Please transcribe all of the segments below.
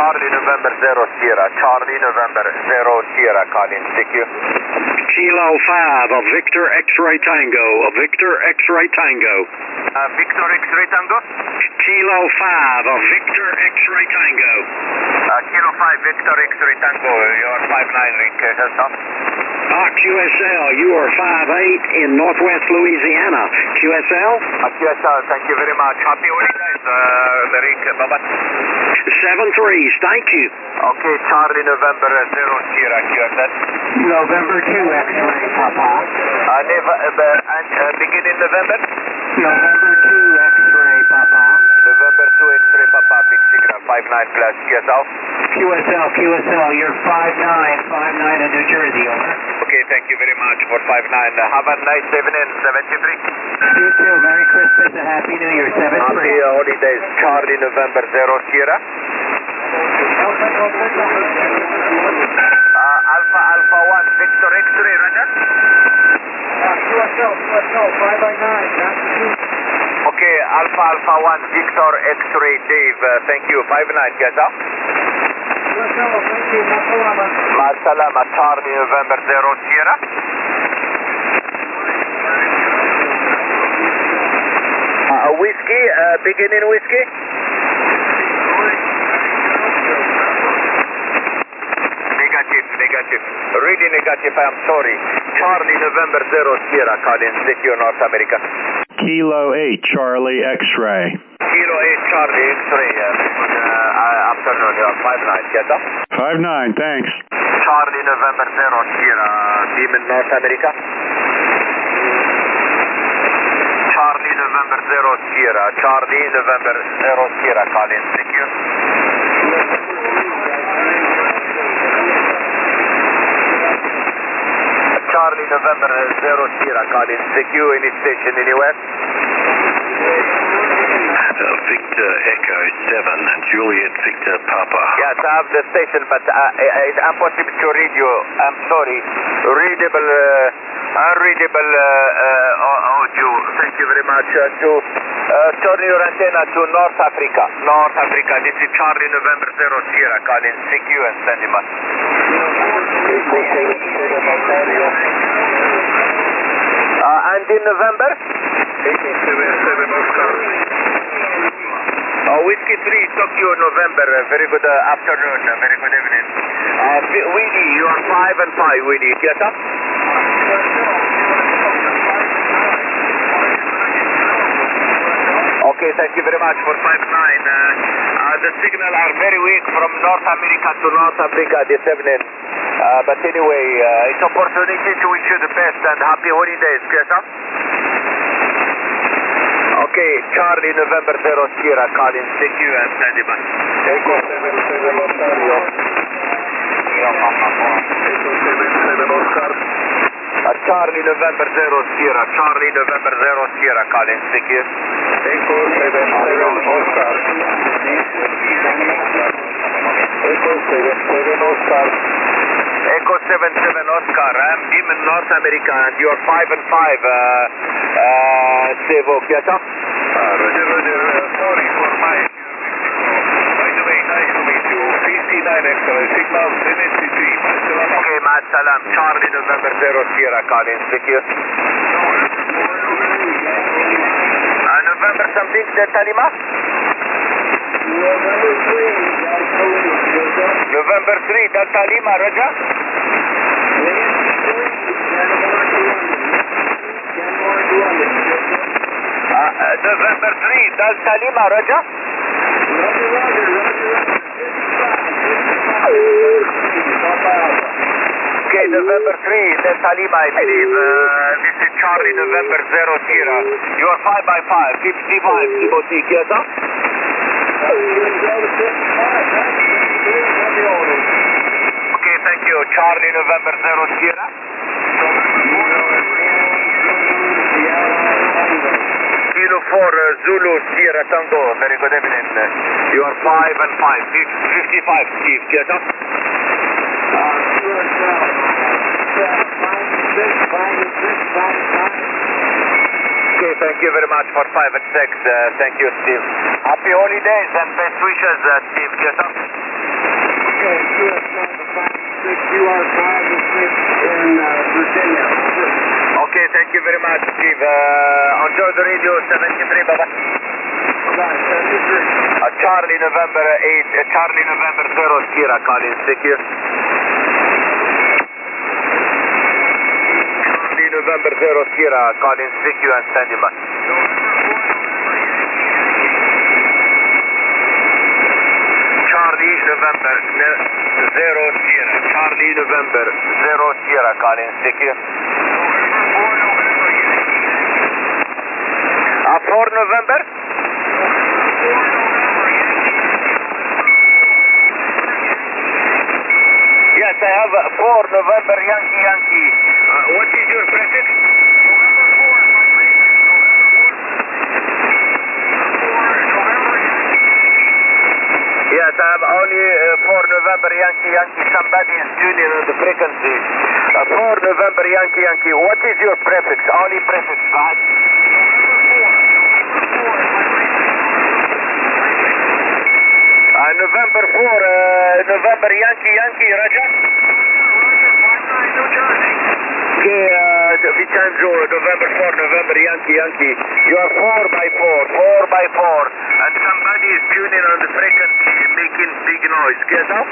Charlie November 0 Sierra. Charlie November 0 Sierra, calling. Thank you. Kilo 5 of Victor X-Ray Tango. Victor X-Ray Tango. Victor X-Ray Tango? Kilo 5 of Victor X-Ray Tango. Kilo 5 Victor X-Ray Tango. You're 5-9 ring. QSL, you are 5-8 in Northwest Louisiana. QSL? QSL, thank you very much. Happy holidays, Rick. Bye-bye. 7-3, thank you. Okay, Charlie November 0 Sierra, QSL. November 2 X-Ray, Papa. Beginning November? November 2 X-Ray, Papa. November 2 X-Ray, Papa. Big signal, 5-9 plus QSL. QSL, you're 5-9 in New Jersey, over. Okay, thank you very much for 5-9. Have a nice evening, 73. You too. Merry Christmas and Happy New Year, 7-3. Happy holidays, Charlie November 0 Sierra. Alpha 1, Victor X-Ray, Roger. QSL, 5-9. Okay, Alpha 1, Victor X-Ray, Dave. Thank you, 5-9, yes, sir. Thank you. Salama, Charlie November 0 Sierra. Whiskey, beginning whiskey. Negative. Really negative, I'm sorry. Charlie November 0 Sierra, calling City of North America. Kilo 8, Charlie X-Ray. Kilo 8, Charlie X-Ray. Afternoon, you are 5-9, yes, sir? 5-9, thanks. Charlie November 0 Sierra, team in North America. Charlie November 0 Sierra, Charlie November 0 Sierra, calling, thank you. Charlie November 0 Sierra, calling, thank you. Any station anywhere? Victor Echo 7, Juliet Victor Papa. Yes, I have the station, but it's impossible to read you. I'm sorry. Unreadable audio. Thank you very much. Turn your antenna to North Africa. North Africa. This is Charlie November 0 Sierra, calling. Thank you and standing by. And in November? Whiskey 3, Tokyo, November. Very good afternoon, very good evening. Weedy, you are 5-5, Weedy. Yes, sir? Okay, thank you very much for 5-9. The signal are very weak from North America to North Africa this evening. But anyway, it's opportunity to wish you the best and happy holidays. Yes, sir? Okay, Charlie November 0 Sierra, calling. Thank you and standing by. Echo 77 Ontario. Charlie November 0 Sierra, Charlie November 0 Sierra, calling. Thank you. Echo 77 Oscar. Echo 77 Oscar. Echo 77 Oscar. I'm Jim in North America and you're 5-5. Sevo, yes, sir? Roger. Sorry for my... By the way, nice to meet you. 59 excellent. Signal 73. Okay, Salam. Charlie November 0 Sierra, calling. Thank you. November something, Delta Lima? November 3, Delta Lima, Roger? November 3, Delta Lima, Roger? Okay, November 3, Delta Lima, I believe. This is Charlie November 0 Sierra. You are 5-5, 55, Timothy, yes, sir? Okay, thank you. Charlie November 0 Sierra. Kilo 4 Zulu Sierra Tango. Very good evening. You are 5-5, 55, Steve, yes, sir? Okay, thank you very much for 5 and 6. Thank you, Steve. Happy holidays and best wishes, Steve. Yes, sir? You are 5 and 6 in Virginia. Okay, thank you very much, Steve. On the radio 73, bye-bye. Charlie November 8, Charlie November 0, Sierra, calling secure. Charlie November 0, Sierra, calling secure and standing by. Charlie November 0, Sierra, Charlie November 0, Sierra, calling secure. 4 November? Yes, I have 4 November Yankee Yankee. What is your prefix? November 4 is my prefix. November 4. Yes, I have only 4 November Yankee Yankee. Somebody is tuning on the frequency. 4 November Yankee Yankee. What is your prefix? Only prefix, right? November 4, November Yankee Yankee, Roger? Roger, 59 New Jersey. Okay, Vicenzo, November 4, November Yankee Yankee. You are 4 by 4, and somebody is tuning on the frequency, making big noise. Get up?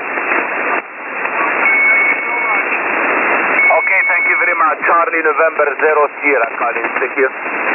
Okay, thank you very much. Charlie November 0 Sierra, calling secure.